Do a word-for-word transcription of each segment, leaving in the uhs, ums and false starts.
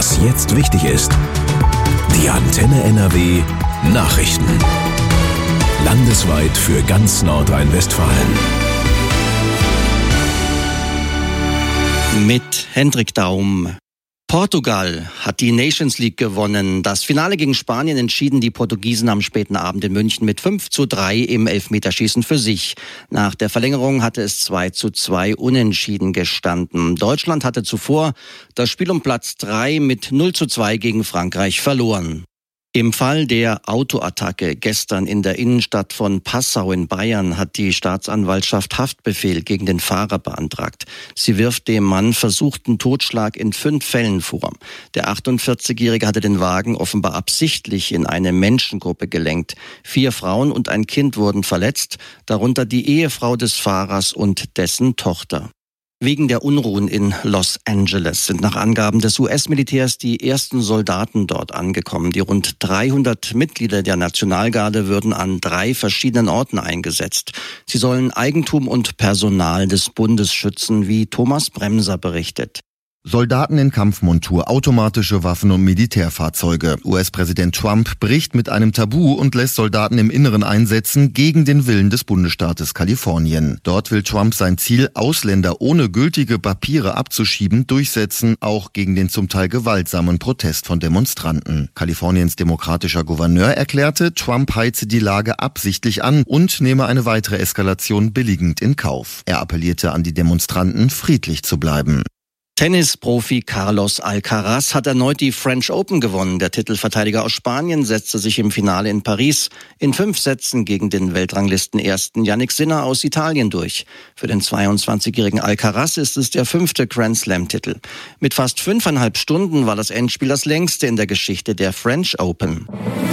Was jetzt wichtig ist. Die Antenne N R W Nachrichten. Landesweit für ganz Nordrhein-Westfalen. Mit Hendrik Daum. Portugal hat die Nations League gewonnen. Das Finale gegen Spanien entschieden die Portugiesen am späten Abend in München mit fünf zu drei im Elfmeterschießen für sich. Nach der Verlängerung hatte es zwei zu zwei unentschieden gestanden. Deutschland hatte zuvor das Spiel um Platz drei mit null zu zwei gegen Frankreich verloren. Im Fall der Autoattacke gestern in der Innenstadt von Passau in Bayern hat die Staatsanwaltschaft Haftbefehl gegen den Fahrer beantragt. Sie wirft dem Mann versuchten Totschlag in fünf Fällen vor. Der achtundvierzigjährige hatte den Wagen offenbar absichtlich in eine Menschengruppe gelenkt. Vier Frauen und ein Kind wurden verletzt, darunter die Ehefrau des Fahrers und dessen Tochter. Wegen der Unruhen in Los Angeles sind nach Angaben des U S-Militärs die ersten Soldaten dort angekommen. Die rund dreihundert Mitglieder der Nationalgarde würden an drei verschiedenen Orten eingesetzt. Sie sollen Eigentum und Personal des Bundes schützen, wie Thomas Bremser berichtet. Soldaten in Kampfmontur, automatische Waffen und Militärfahrzeuge. U S-Präsident Trump bricht mit einem Tabu und lässt Soldaten im Inneren einsetzen, gegen den Willen des Bundesstaates Kalifornien. Dort will Trump sein Ziel, Ausländer ohne gültige Papiere abzuschieben, durchsetzen, auch gegen den zum Teil gewaltsamen Protest von Demonstranten. Kaliforniens demokratischer Gouverneur erklärte, Trump heize die Lage absichtlich an und nehme eine weitere Eskalation billigend in Kauf. Er appellierte an die Demonstranten, friedlich zu bleiben. Tennisprofi Carlos Alcaraz hat erneut die French Open gewonnen. Der Titelverteidiger aus Spanien setzte sich im Finale in Paris in fünf Sätzen gegen den Weltranglistenersten Jannik Sinner aus Italien durch. Für den zweiundzwanzigjährigen Alcaraz ist es der fünfte Grand-Slam-Titel. Mit fast fünfeinhalb Stunden war das Endspiel das längste in der Geschichte der French Open.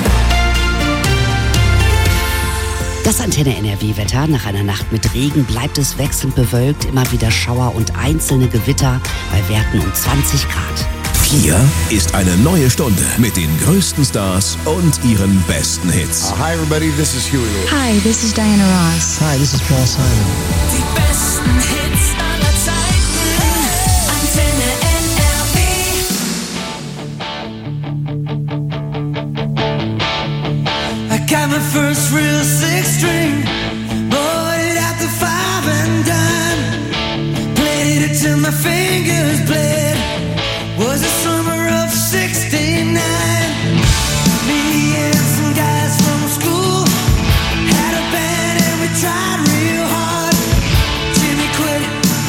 Das Antenne N R W-Wetter. Nach einer Nacht mit Regen bleibt es wechselnd bewölkt, immer wieder Schauer und einzelne Gewitter bei Werten um zwanzig Grad. Hier ist eine neue Stunde mit den größten Stars und ihren besten Hits. Uh, hi everybody, this is Huey Lewis. Hi, this is Diana Ross. Hi, this is Paul Simon. Die besten Hits aller Zeiten. Antenne N R W. I got my first real six string. Bought it at the five and dime. Played it till my fingers bled. Was the summer of sixty-nine. Me and some guys from school had a band and we tried real hard. Jimmy quit,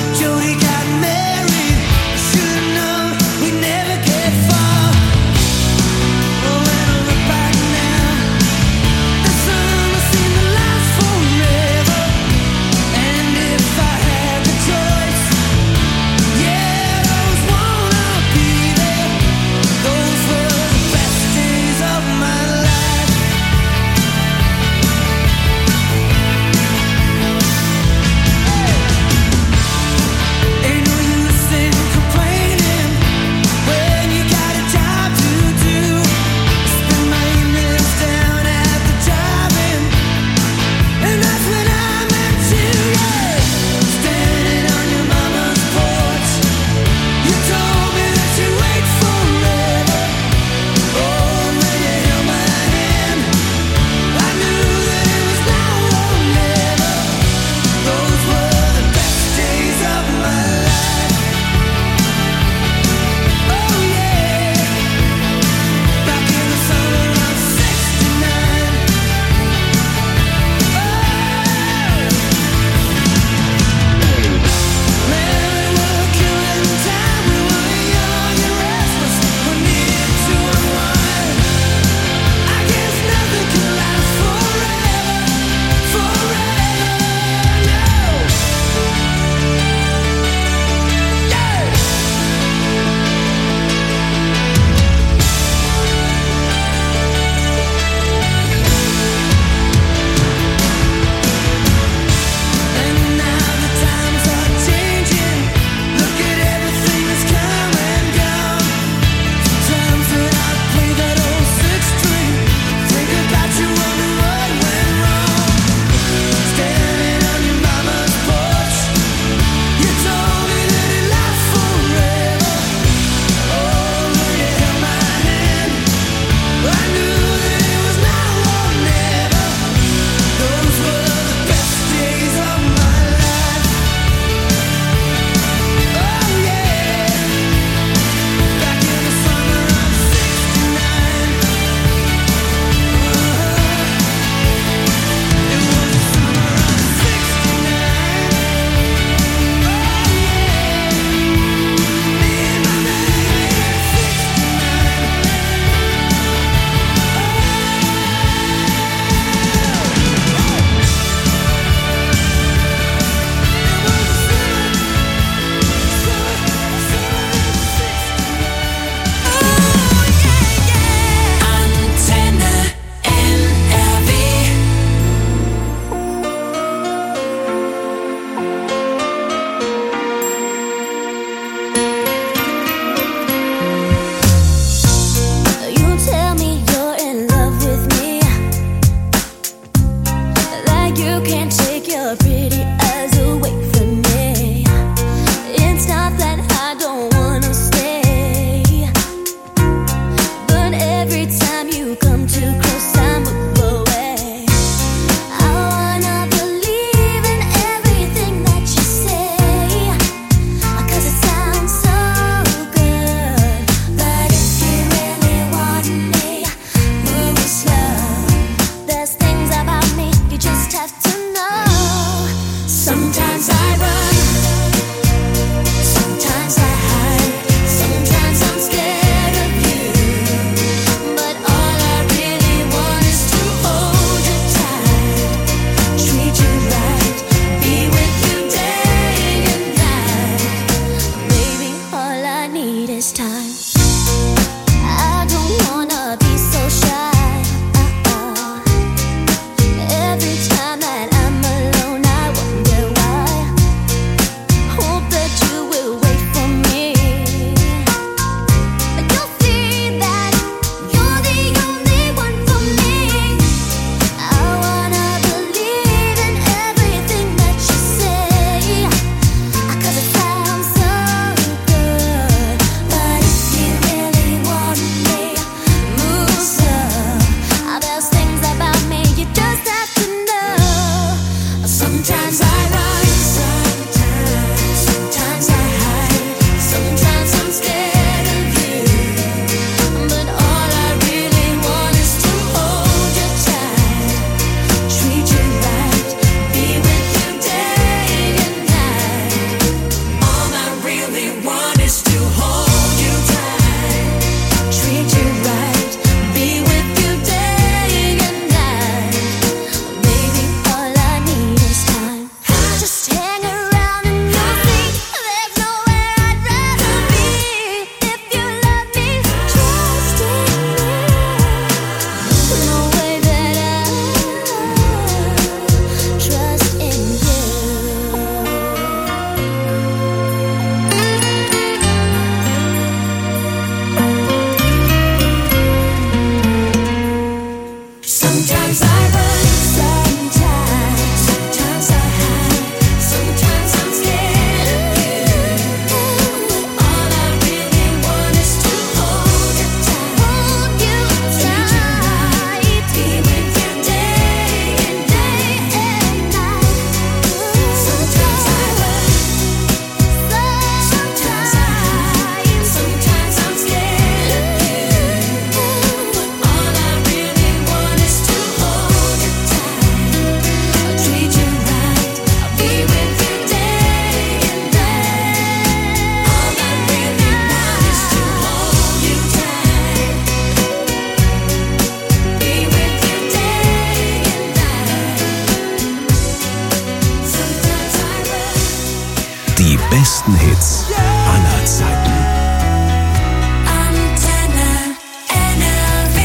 this time. I don't wanna be so shy. Uh-uh. Every time that I'm alone, I wonder why. Hope that you will wait for me. But you'll see that you're the only one for me. I wanna believe in everything that you say, 'cause it sounds so good. But if you really want me, move slow. There's things about me you just have to know. Sometimes I run, sometimes, sometimes I hide, sometimes I'm scared of you. But all I really want is to hold you tight, treat you right, be with you day and night. All I really want is to hold you tight, treat you right, be with you day and night. Baby, all I need is time. Just hang around and you'll see there's nowhere I'd rather be. If you love me, trust in me, the way that I trust in you. Sometimes I run, sometimes, sometimes I hide, sometimes I'm scared of you. All I really want is to hold you tight, hold you tight, be with you day and day and night. Sometimes I run, sometimes I hide, sometimes I'm scared of you. All I really want is to hold you tight, treat you right, I'll be with you day and night. All I really want is to hold you tight, be with you day and night. Sometimes I run. Die besten Hits aller Zeiten. Antenne N R W.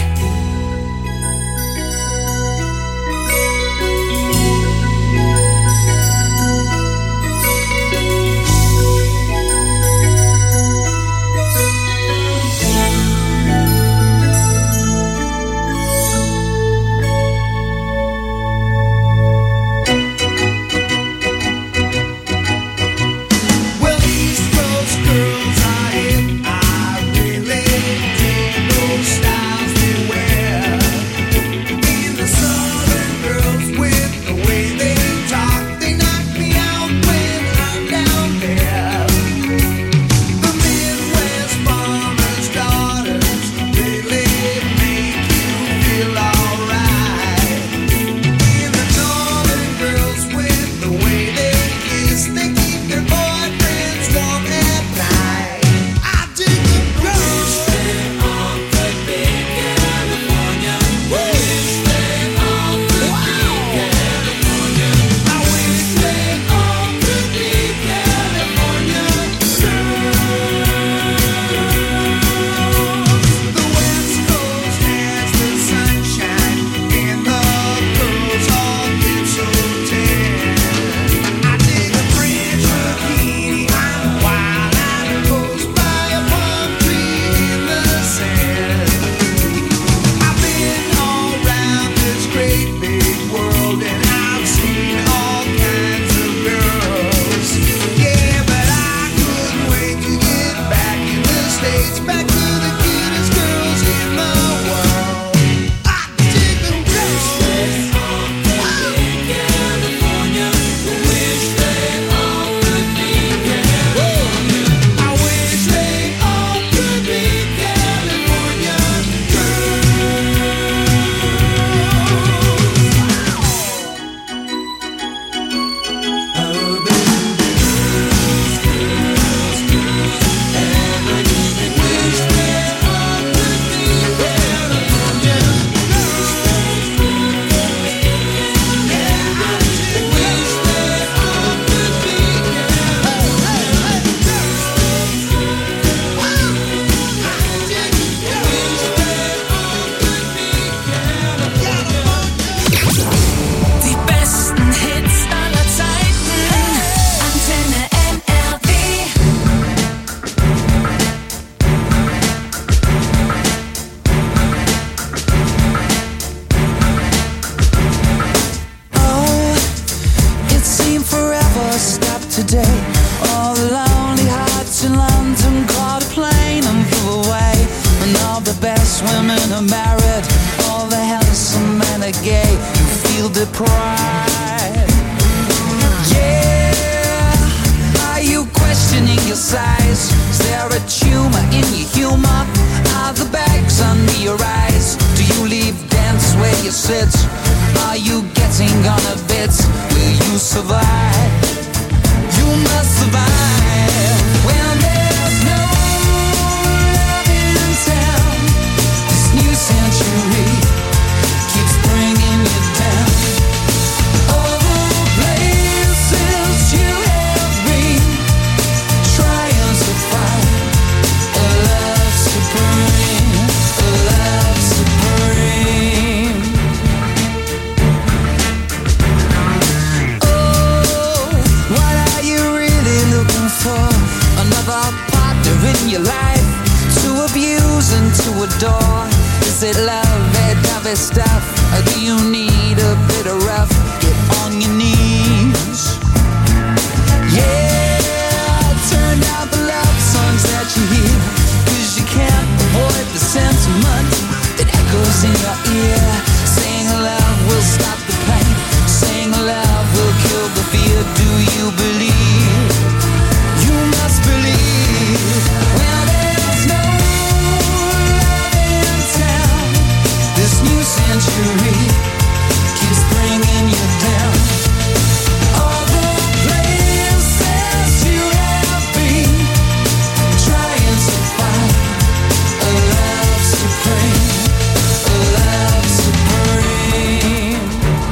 Well, East Coast girls are hip. I really dig those styles they wear. And the Southern girls, with the way they talk, they knock me out when I'm down there. The Midwest farmers' daughters really make you feel alright. And the Northern girls, with the way they kiss, they keep their boyfriends warm at night. I dig the girls. Wish they all could be California. Wish they all could be California. I wish they all could be California girls. The West Coast has the sunshine, and the girls all get so tan. I dig a French bikini. I'm wild out and goes by a palm tree in the sand. I've been all around this great big world, and I've seen all kinds of girls. Yeah, but I couldn't wait to get back in the States, back to the cutest girls in the world. I dig the girls. California. Wish they all could be California. I wish they all could be California girls. Wish pride. Yeah, are you questioning your size? Is there a tumor in your humor? Are the bags under your eyes? Do you leave dance where you sit? Are you getting on a bit? Will you survive? You must survive when there's no love in town. This new century keeps bringing you down. All the places you have been, trying to find a love supreme, a love supreme. Oh, what are you really looking for? Another partner in your life to abuse and to adore? Is it love, that dovey stuff? Or do you need a bit of rough? Get on your knees. Yeah, turn down the love songs that you hear, 'cause you can't avoid the sentiment that echoes in your ear. Saying love will stop the pain, saying love will kill the fear. Do you believe? You must believe. Well, there's no love in town. This new century keeps bringing you down. All the places you have been, trying to find a love supreme, a love supreme.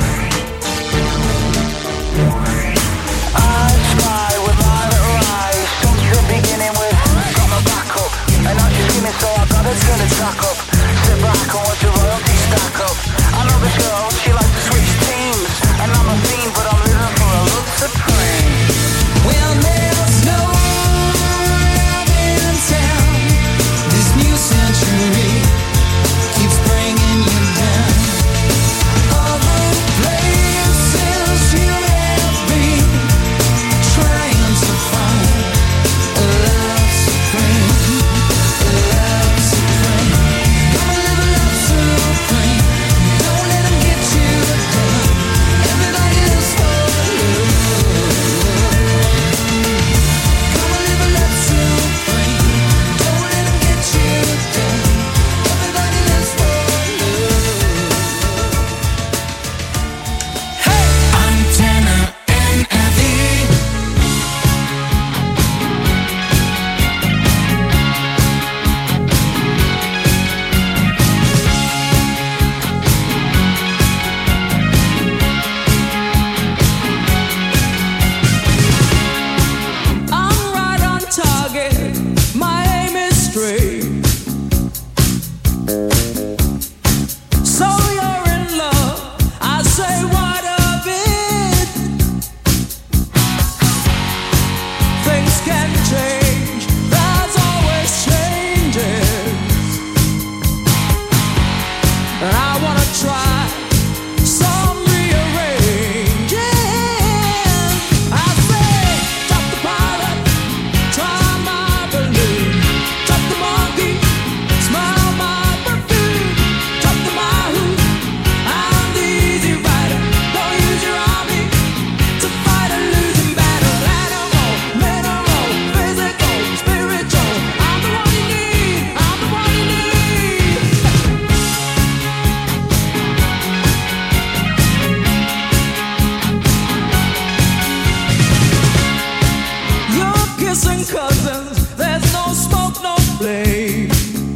I spy with my little eyes, something beginning with got my back up, and I just give me so I gotta turn the track up. Sit back and watch the royalty stack up. I know this girl, she likes to switch teams, and I'm a fiend, but I'm living for a love supreme. Well, there's no love in town. This new century keeps bringing you down. All the places you have been, trying to find a love supreme, a love supreme. Come and live a love supreme. Don't let 'em get you down. Everybody lives for love. Come and live a love supreme. Don't let 'em get you down. Everybody lives for love. Hey, Antenna N F E. I'm right on target. My aim is straight. So you're in love. I say what of it? Things can change. There's always changes. And I wanna try some rearranging. I say, drop the pilot, try my balloon, drop the monkey, smell my perfume, drop the mahou. I'm the easy rider. Don't use your army to fight a losing battle. Animal, mineral, physical, spiritual. I'm the one you need. I'm the one you need. You're kissing cousins. There's no smoke, no flame.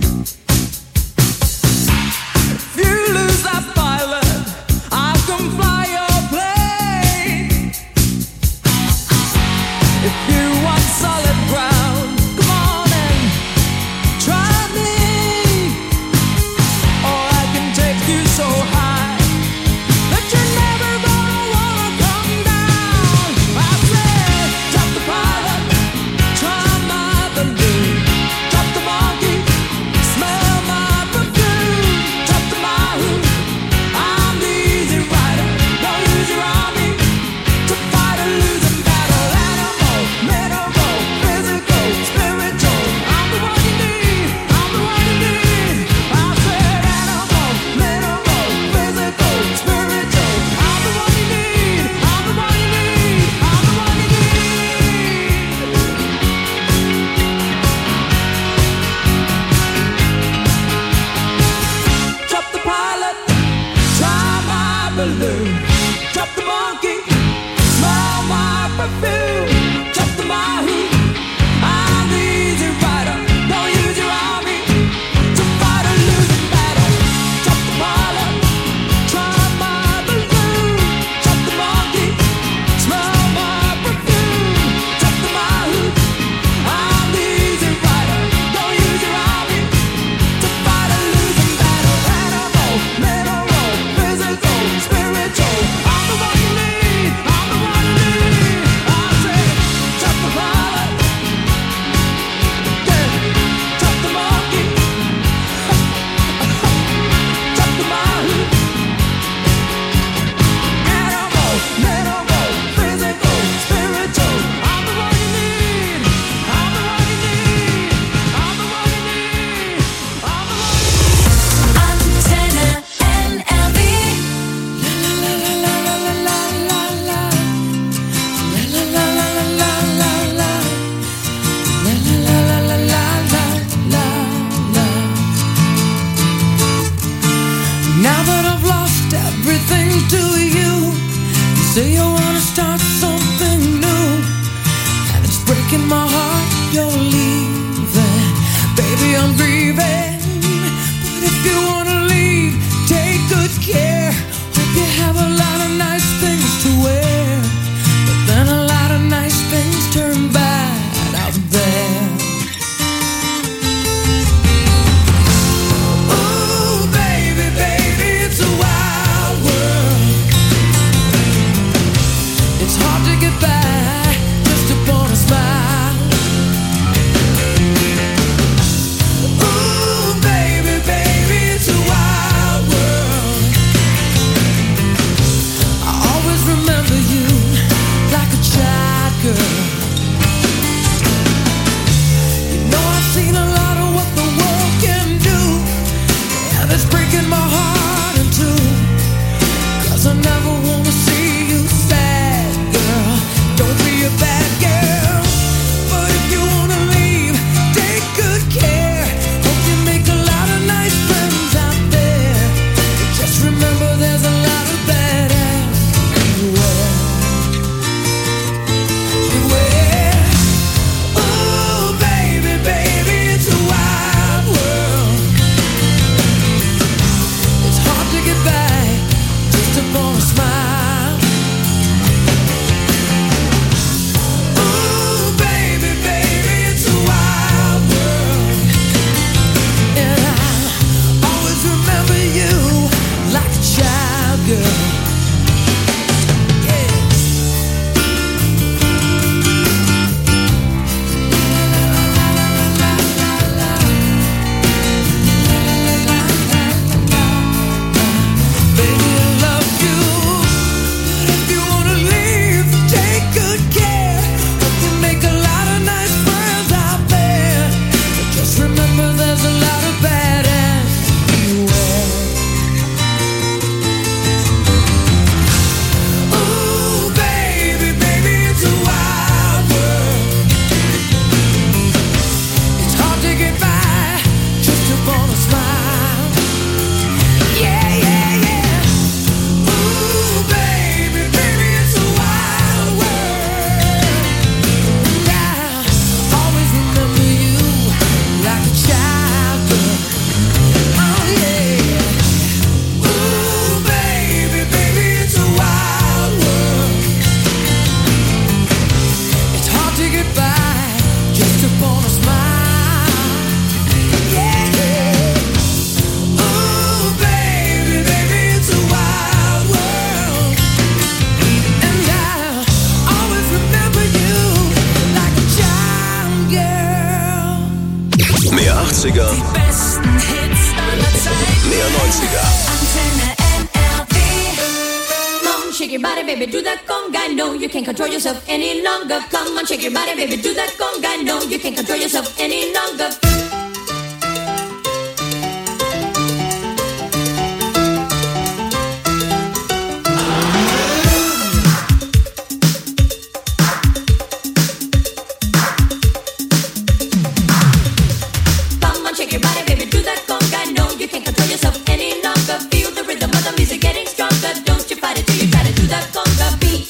If you lose that pilot, I can fly your plane. If you want solid ground, come on and try me. Or I can take you so high that you're never gonna wanna come down. I said, drop the pilot, try my balloon, drop the monkey, start something new, and it's breaking my heart you're leaving. Baby, I'm grieving, but if you wanna leave, take good care. Hope you have a lot of nice things to wear, but then a lot of nice things turn bad out there. Ooh, baby, baby, it's a wild world. It's hard to get by just upon a smile. Ooh, baby, baby, it's a wild world. I always remember you like a child girl. You know I've seen a lot of what the world can do, and it's breaking my heart in two, 'cause I never wanna see you sad, girl. Don't be a bad girl, but if you wanna leave, take good care. Hope you make a lot of nice friends out there, but just remember there's a lot of bad ass everywhere. Everywhere. Ooh, baby, baby, it's a wild world. It's hard to get by just upon a smile. Ooh, baby, baby, it's a wild world. And I always remember you like a child girl. Yeah. Baby, I love you, but if you wanna leave, take good care. Hope you make a lot of nice friends out there, but just remember there's a lot of bad ass everywhere. Ooh, baby, baby, it's a wild world. It's hard to get by just upon a smile. Yeah, yeah, yeah. Ooh, baby, baby, it's a wild world. And I always remember you like a child girl. Oh, yeah. Ooh, baby, baby, it's a wild world. It's hard to get by just upon a smile. Yeah, yeah. Ooh, baby, baby, it's a wild world. And I always remember you like a child girl. Mehr achtziger, Besten Hits aller Zeiten. mehr neunziger. Antenne N R W. Come on, shake your body, baby, do that conga. No, you can't control yourself any longer. Come on, shake your body, baby, do that conga. No, you can't control yourself any longer. Come on, shake your body, baby, do that conga. No, you can't control yourself any longer. Feel the rhythm of the music getting stronger. Don't you fight it till you try to do that conga beat.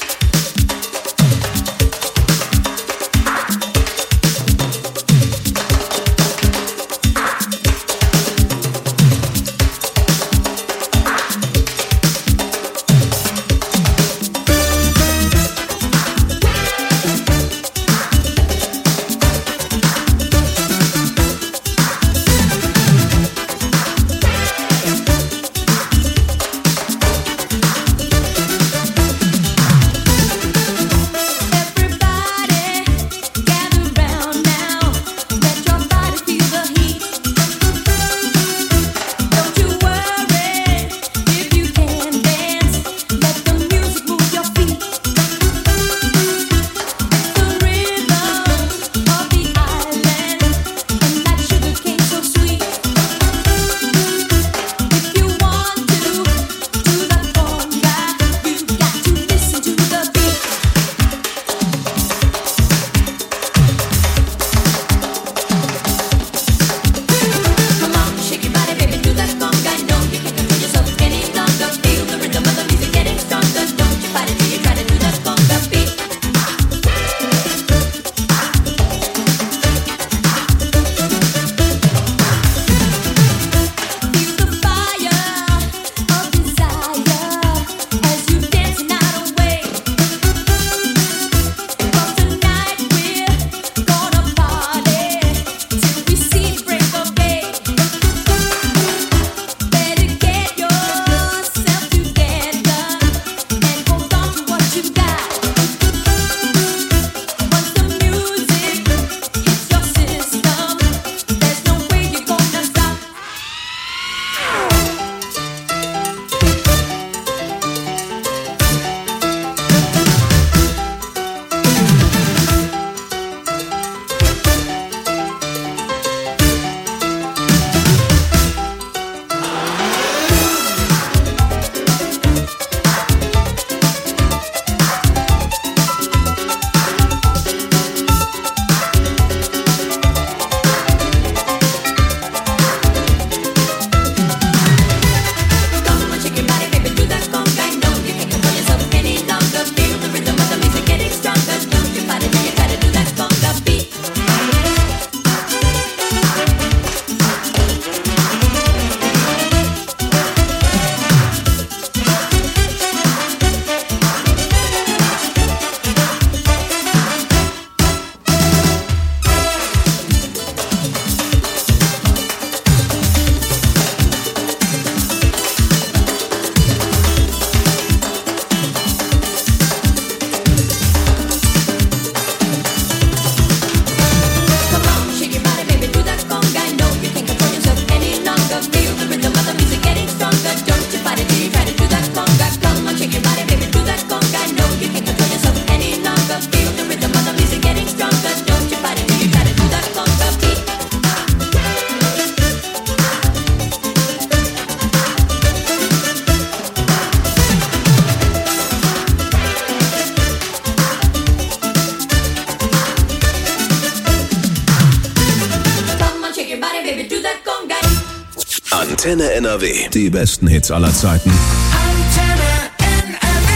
Antenne N R W. Die besten Hits aller Zeiten. Antenne N R W.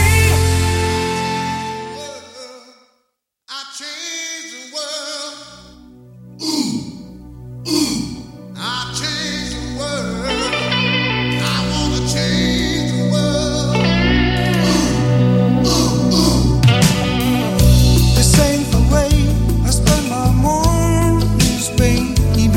I changed the world. Ooh, ooh. I changed the world. I wanna change the world. Ooh, ooh, ooh. This ain't the way I spend my mornings, baby.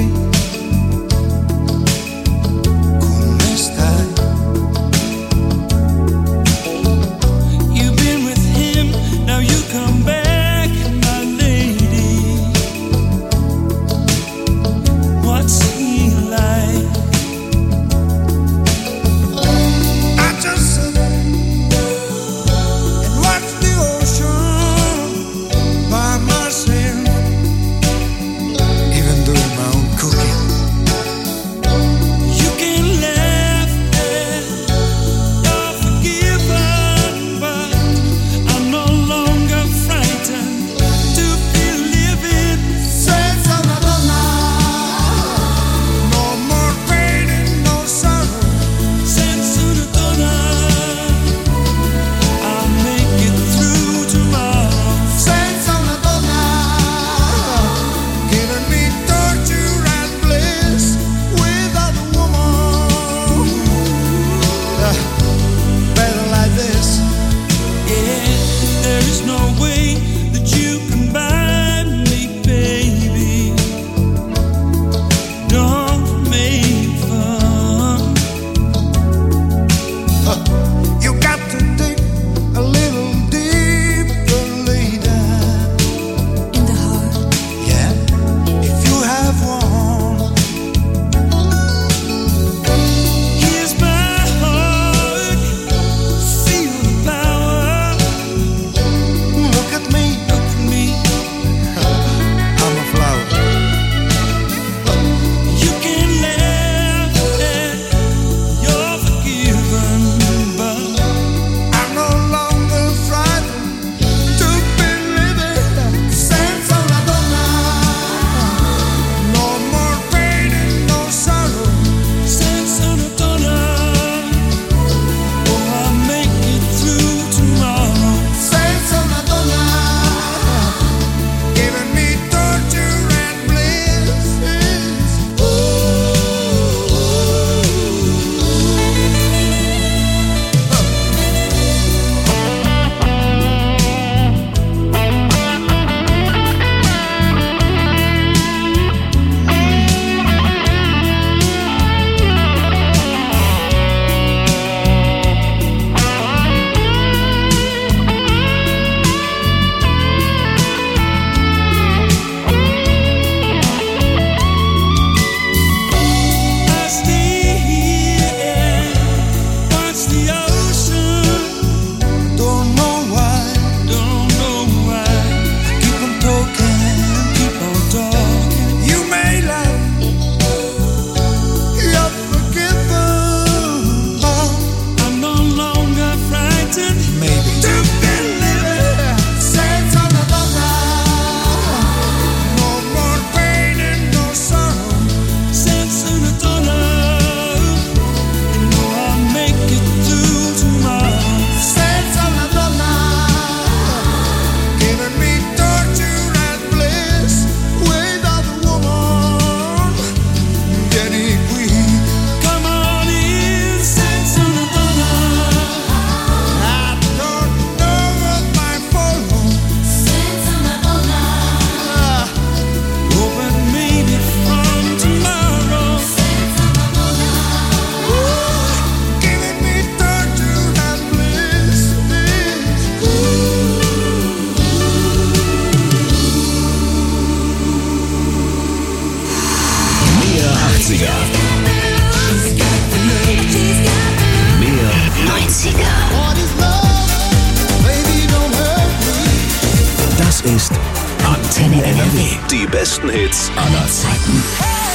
ist Antenne N R W. Die besten Hits aller Zeiten.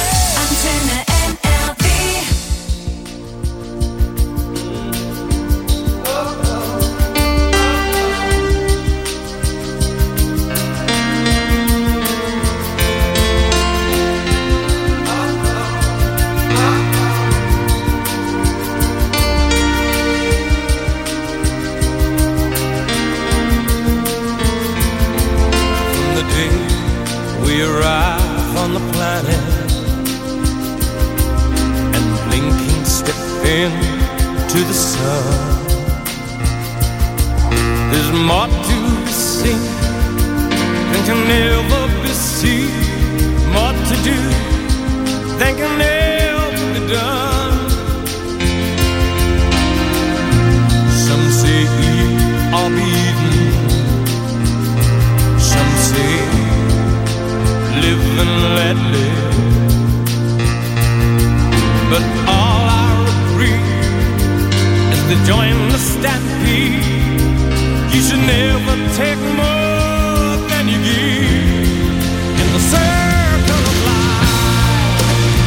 Antenne N R W. into the sun. There's more to be seen than can never be seen, more to do than can never be done. Some say eat or be eaten, some say live and let live, but all I agree is to join the stampede. You should never take more than you give in the circle of life.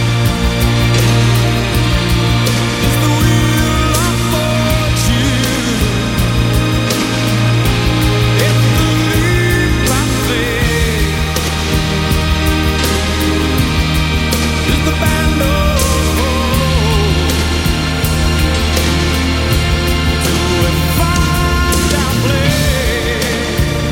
It's the wheel of fortune. It's the leap I faith. It's the band of hope. To a far down place.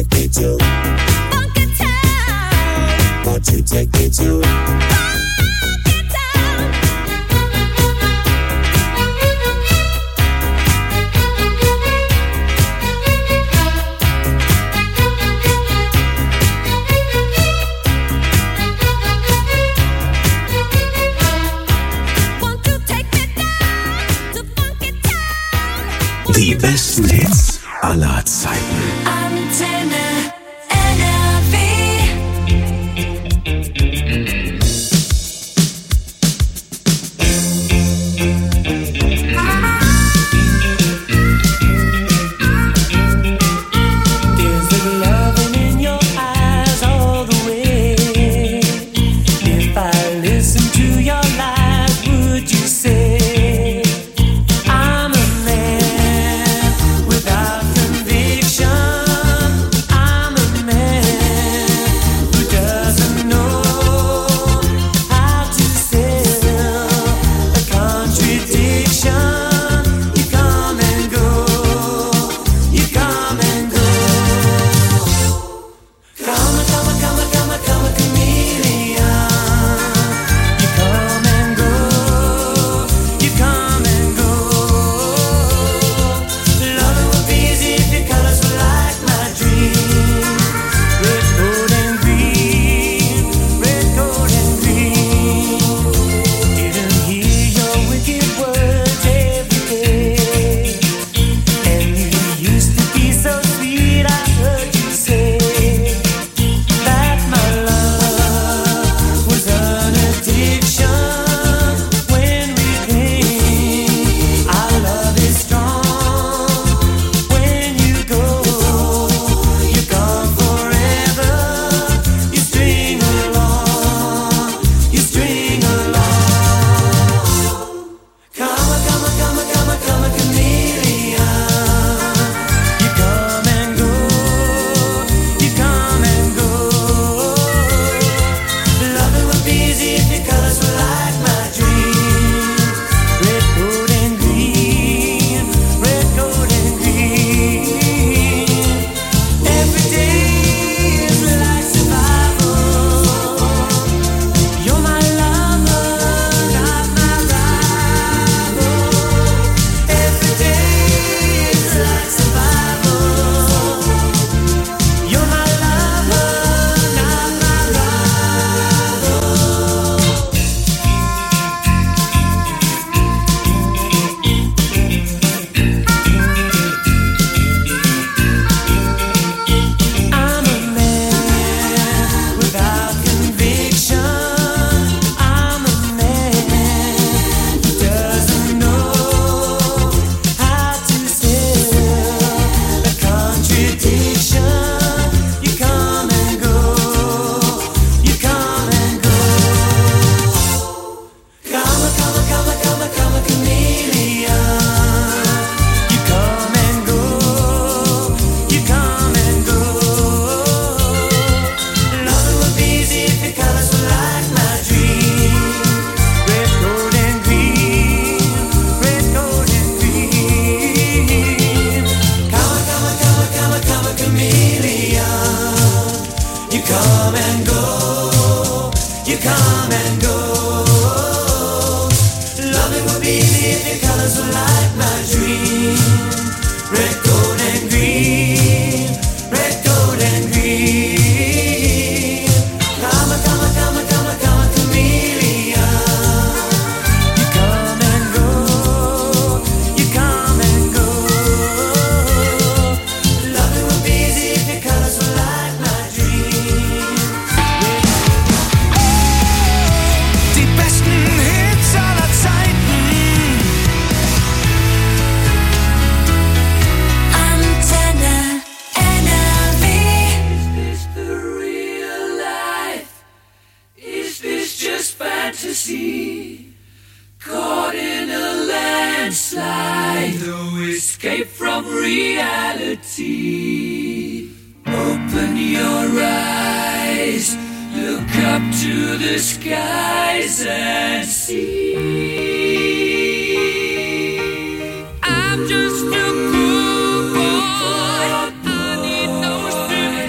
take me to? Funky town. Won't you take me to? Funky town. Won't you take me down to funky town? Die besten Hits aller Zeiten. Antenne N R W. There's a loving in your eyes all the way. If I listen to your lies, would you say I'm a man without conviction? I'm a man who doesn't know how to sell a contradiction. You come and go, you come and go. Come, come, come, come, come, chameleon. You come and go, you come and go. Loving would be easy if your colors were like my dream. Red, gold, and green. Red, gold, and green. Didn't hear your wicked words every day. And you used to be so sweet, I heard you say that my love was an addiction. When we cling, our love is strong. When you go, you're gone forever. You string along, you string along. Come, come, come, come, come, chameleon. You come and go, you come and go. Loving would be easy if your colors were like my dream. Red, gold, and green. Red, gold, and green. Every day is like survival. You're my lover, not my rival. Every day is like survival. You're my lover, not my rival. I'm a man without conviction. I'm a man who doesn't know how to sell a contradiction. You come and go, you come and go. Come, come, come, come, come, chameleon. You come and go, you come and go. Loving would be easy if your colors were like my dream. Red, gold, and green. Red, gold, and green. Come, come, come, come, come, chameleon. You come and go, you come and go. Loving would be easy if your colors were like my dream. Red, gold, and green. Red, gold, and green. Come, come, come, come, come, chameleon. You come and go, you come and go. Loving would be easy if your colors were like my dream. Die besten Hits aller Zeiten. Antenne N R W. Is this the real life? Is this just fantasy? Caught in a landslide, no escape from reality. Open your eyes, look up to the skies and see. I'm just a poor boy, I need no strength.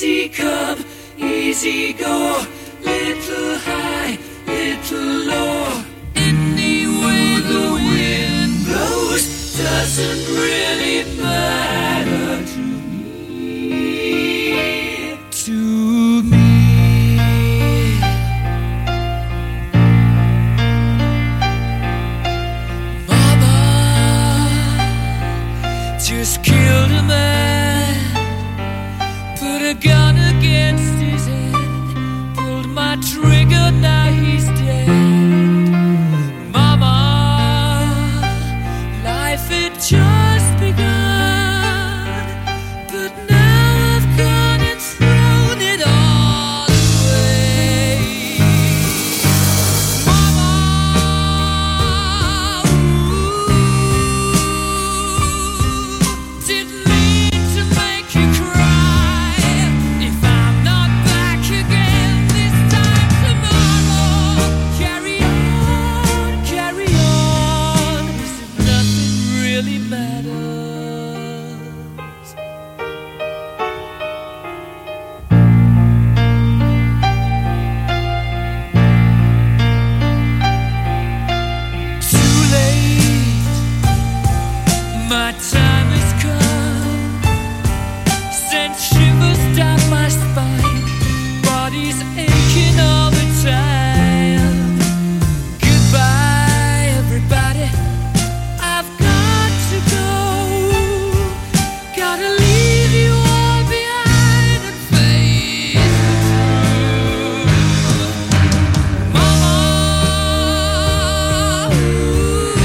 Easy come, easy go, little high, little low. Any way the wind blows doesn't really matter to me. To me. Mama just killed a man, put a gun against his head, pulled my trigger, now he's dead. Mama, life had just begun, but now I've gone and thrown it all away. Mama, ooh, didn't mean to make you cry. If I'm not back again this time tomorrow, carry on, carry on, as if nothing really matters. Too late, my time has come. Sent shivers down my spine, body's aching all the time. Goodbye, everybody, I've got to go. Gotta leave you all behind and face the truth. Mama, ooh,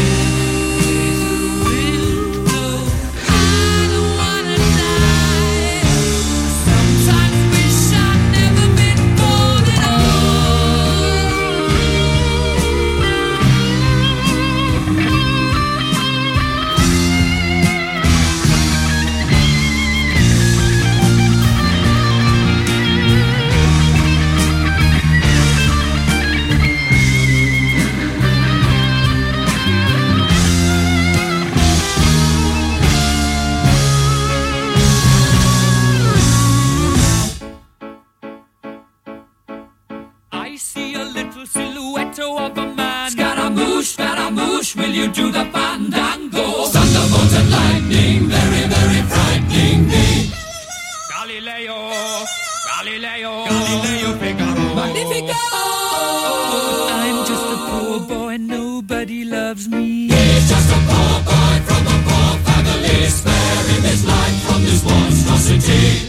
I don't wanna die. Sometimes wish I'd never been born at I see a little silhouette of a man. Scaramouche, Scaramouche, will you do the fandango? Thunderbolt and lightning, very, very frightening me. Galileo, Galileo, Galileo Figaro. Magnifico! I'm just a poor boy, nobody loves me. He's just a poor boy from a poor family. Spare him his life from this monstrosity.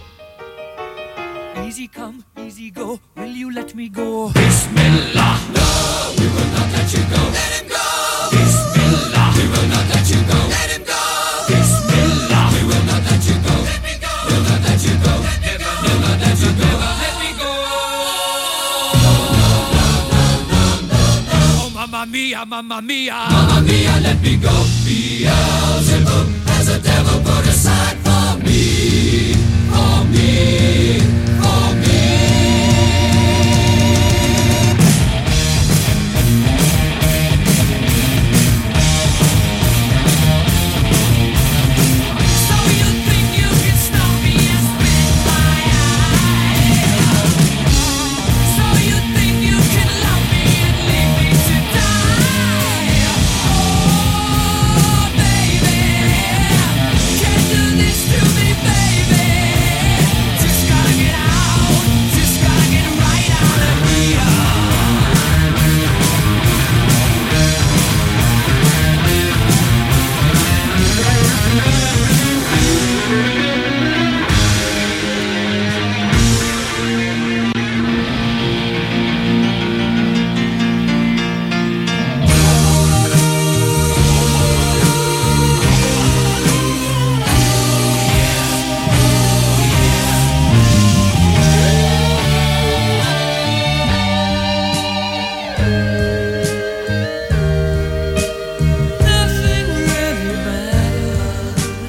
Easy come, easy go, will you let me go? Bismillah, no, we will not let you go. Let him go. Bismillah, we will not let you go. Let him go. Bismillah, we will not let you go. Let me go. We'll not let you go. Never, we'll not let you go. Let me go. No, no, no, no, no, no, no. Oh, mamma mia, mamma mia, mamma mia, let me go. Beelzebub has a devil put aside for me, for me, for me. So you think you can stop me and spit my eye? So you think you can love me and leave me to die? Oh, baby, can't do this to me, baby. Just gotta get out, just gotta get right out of here. Nothing really matters.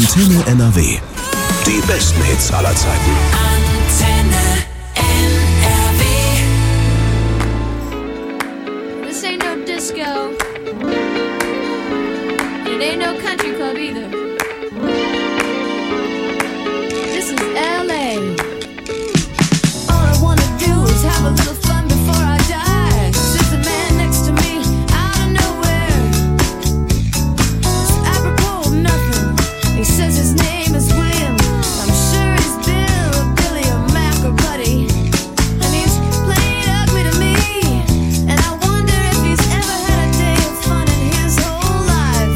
Antenne N R W. Die besten Hits aller Zeiten. Antenne N R W. This ain't no disco. It ain't no country club either. This is L A. All I wanna do is have a little fun before I die. Sits the man next to me out of nowhere. It's apropos of nothing. He says his name is William. I'm sure he's Bill or Billy or Mac or Buddy. And he's playing ugly to me. And I wonder if he's ever had a day of fun in his whole life.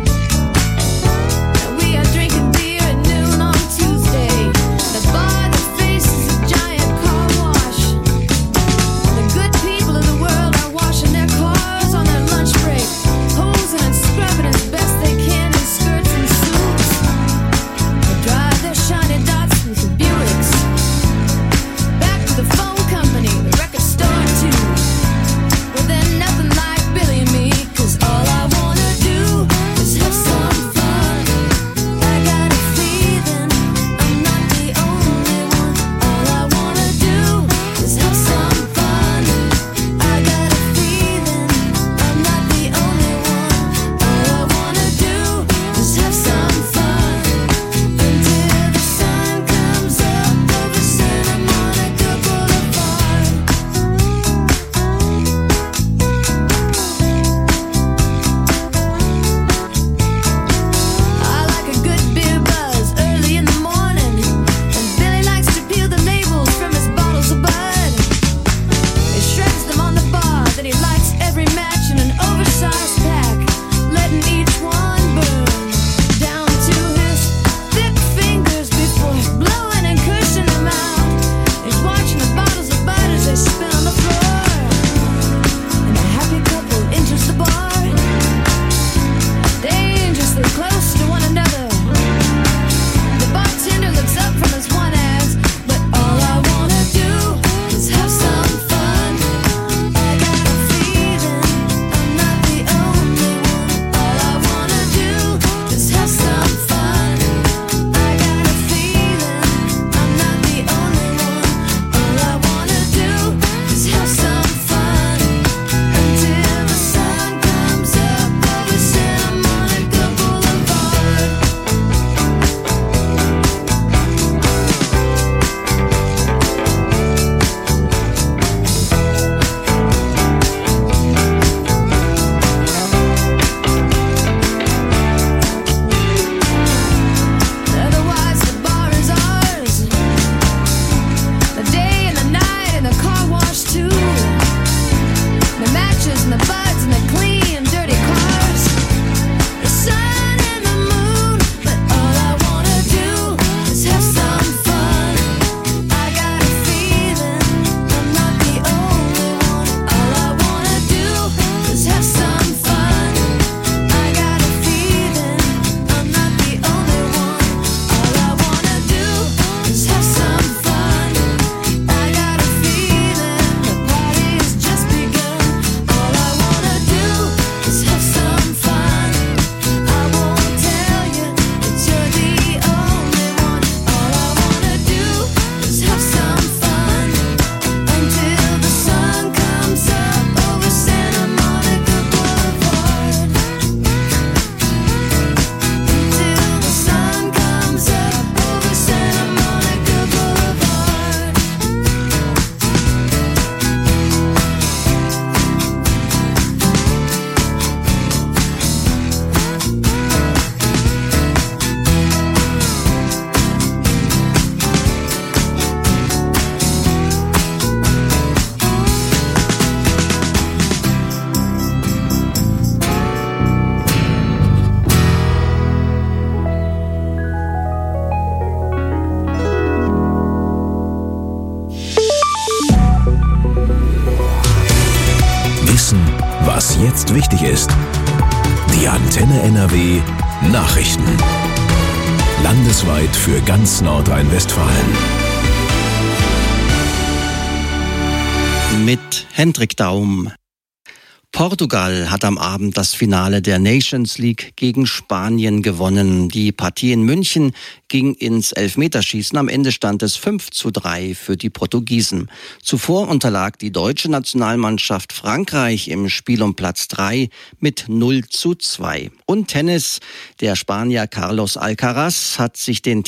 And we are drinking beer at noon on Tuesday. The bar that faces a giant car wash. The good people of the world are washing their cars on their lunch break, posing and scrubbing as best they can in skirts and suits. They drive their shiny Datsuns and Buicks back to the phone company, the record store too. Well, they're nothing like Billy and me, 'cause all I wanna do is have some fun. I got a feeling I'm not the only one. All I wanna do is have some fun. I got a feeling I'm not the only one. All I wanna do is have some fun until the sun comes up over Santa Monica Boulevard. I like a good beer buzz early in the morning, and Billy likes to peel the labels from his bottles of Bud. He shreds them on the bar, then he lights every match in an oversized pack, letting each one burn down to his thick fingers before blowing and cushing them out. He's watching the bottles of Bud as they spin on the floor, and a happy couple enters the bar, dangerously close to one another. The bartender looks up from his one ass, but all I wanna do is have some fun. I got a feeling I'm not the only one. All I wanna do is have some fun. I got a feeling I'm not the only one. All I wanna do is have some fun until the sun comes up over Santa Monica Boulevard. Otherwise the bar is ours, the day and the night and the car wash too. The matches and the buds and the clean dirty cars, the sun and the moon. But all I wanna do is have some fun. I got a feeling I'm not the only one. All I wanna do is have some fun. I got a feeling I'm not the only one. All I wanna do is have some fun. I got a feeling the party's just begun. All I wanna do is have some fun. I won't tell you that you're the only one. All I wanna do is have some fun until the sun comes up over Santa Monica Boulevard. Until the sun comes up over Santa Monica Boulevard. Wissen, was jetzt wichtig ist. Die Antenne N R W Nachrichten. Landesweit für ganz Nordrhein-Westfalen. Mit Hendrik Daum. Portugal hat am Abend das Finale der Nations League gegen Spanien gewonnen. Die Partie in München ging ins Elfmeterschießen. Am Ende stand es fünf zu drei für die Portugiesen. Zuvor unterlag die deutsche Nationalmannschaft Frankreich im Spiel um Platz drei mit null zu zwei. Und Tennis. Der Spanier Carlos Alcaraz hat sich den